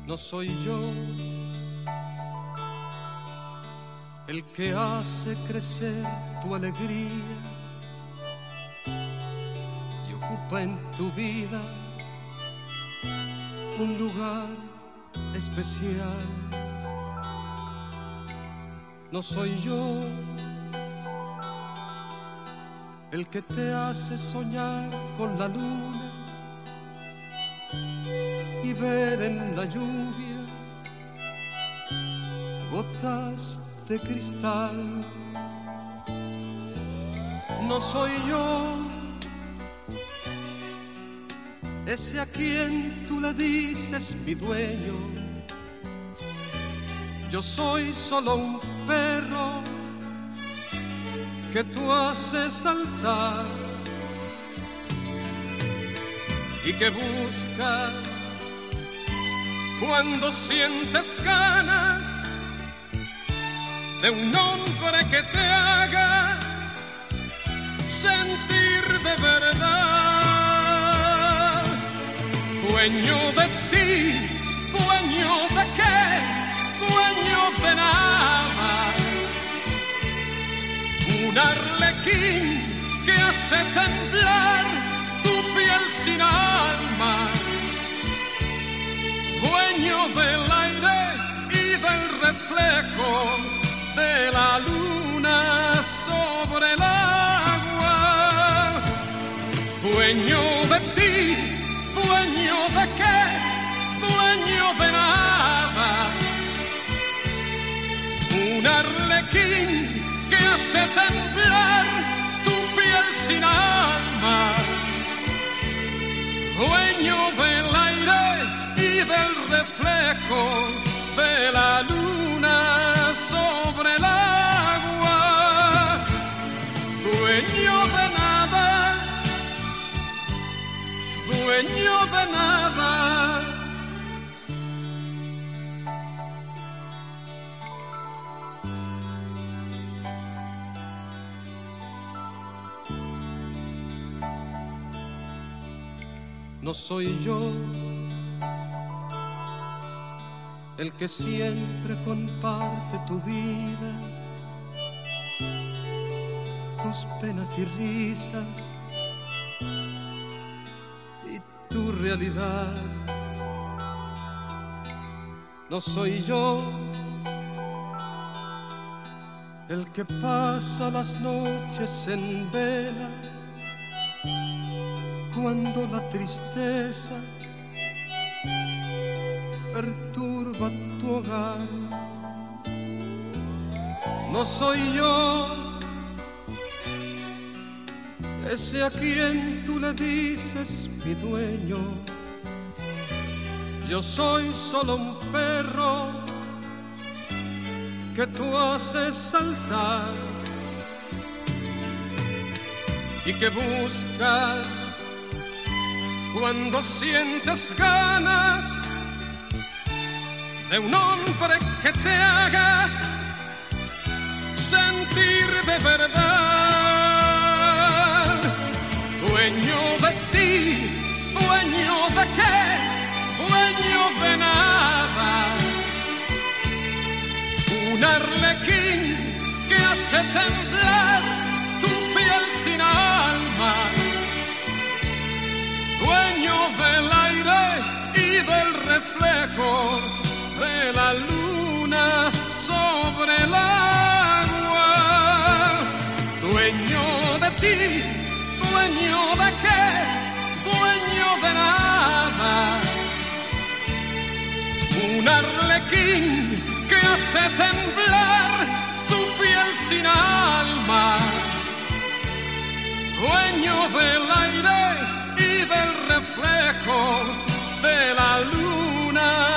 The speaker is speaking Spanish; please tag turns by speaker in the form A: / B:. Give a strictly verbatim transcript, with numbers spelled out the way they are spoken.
A: No soy yo el que hace crecer tu alegría y ocupa en tu vida un lugar especial. No soy yo el que te hace soñar con la luna y ver en la lluvia gotas de cristal. No soy yo ese a quien tú le dices mi dueño. Yo soy solo un perro que tú haces saltar y que buscas cuando sientes ganas de un hombre que te haga sentir de verdad. Dueño de ti, dueño de qué, dueño de nada. Un arlequín que hace temblar tu piel sin alma. Dueño del aire y del reflejo de la luna sobre el agua. Dueño de ti, dueño de qué, dueño de nada. Un arlequín que hace temblar tu piel sin alma. Dueño del aire y del reflejo de la luna sobre el agua. Dueño de nada, dueño de nada. No soy yo el que siempre comparte tu vida, tus penas y risas y tu realidad. No soy yo el que pasa las noches en vela cuando la tristeza perturba tu hogar. No soy yo ese a quien tú le dices mi dueño. Yo soy solo un perro que tú haces saltar y que buscas cuando sientes ganas de un hombre que te haga sentir de verdad. Dueño de ti, dueño de qué, dueño de nada. Un arlequín que hace temblar tu piel sin alma. Dueño del aire y del reflejo de la luna sobre el agua. Dueño de ti, dueño de qué, dueño de nada. Un arlequín que hace temblar tu piel sin alma. Dueño del aire y del reflejo de la luna